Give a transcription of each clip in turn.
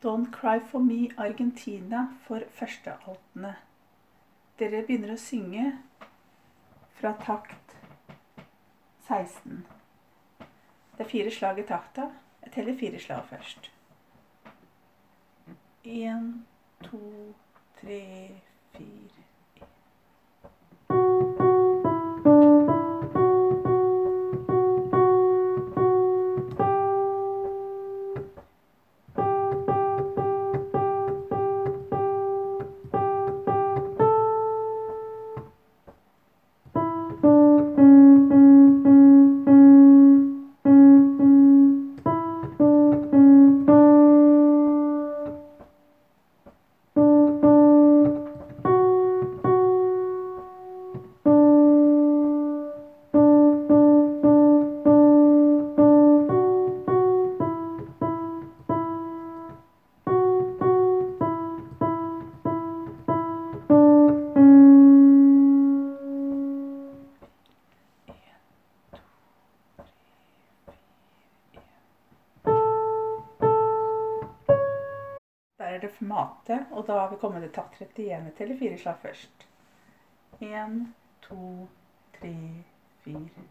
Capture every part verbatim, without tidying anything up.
Don't Cry For Me Argentina for førstealtene. Dere begynner å synge fra takt seksten. Det er fire slag i takta. Jeg teller fire slag først. En, to, tre, fire. Der er det formatet, og da har vi kommet til takt trettien. Jeg teller fire slag først. En, to, tre, fire.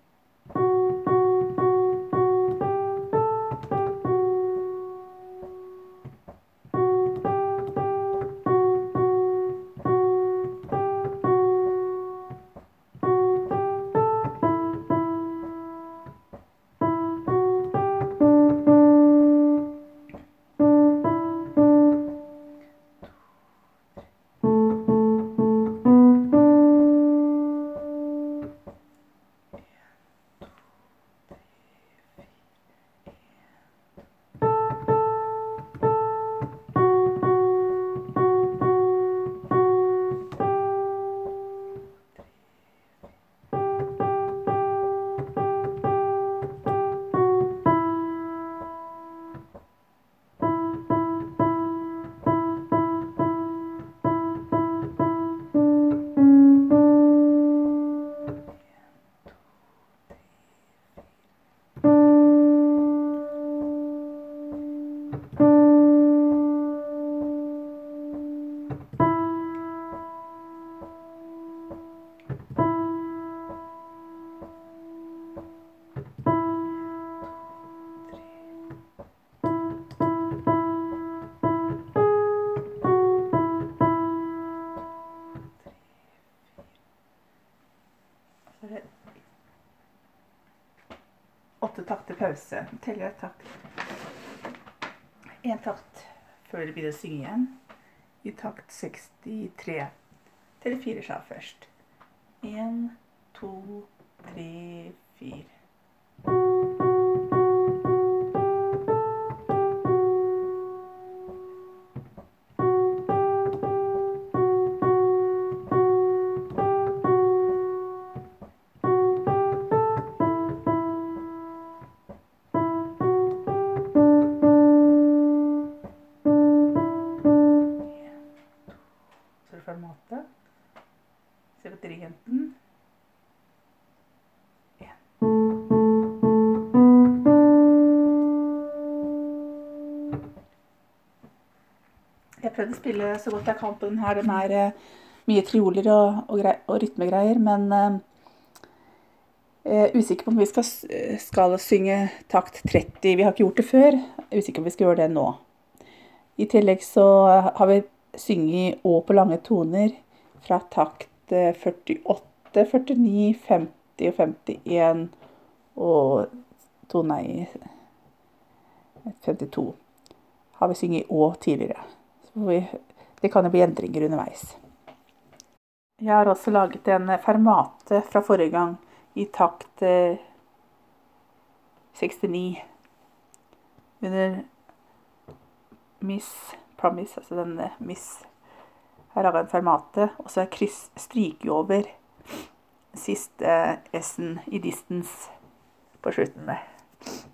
Åtte takter pause. Teller et takt. En takt før dere begynner å synge igjen. I takt sekstitre. Teller fire slag først. En, to, tre, fire. Formatet. Se på dirigenten. En. Jeg prøvde å spille så godt jeg kan på den her. Den er uh, mye trioler og, og, og rytmegreier, men uh, jeg er usikker på om vi skal, skal synge takt tretti. Vi har ikke gjort det før. Jeg er usikker på om vi skal gjøre det nå. I tillegg så har vi synge og på lange toner fra takt førtiåtte, førtini, femti og femtien og toner i femtito har vi synge og tidligere. Så vi, det kan jo bli endringer underveis. Jeg har også laget en fermate fra forrige gang i takt sekstini under Miss Promise, altså denne Miss. Her har jeg en fermate, og så er kryss stryke over siste S-en i distance på slutten med.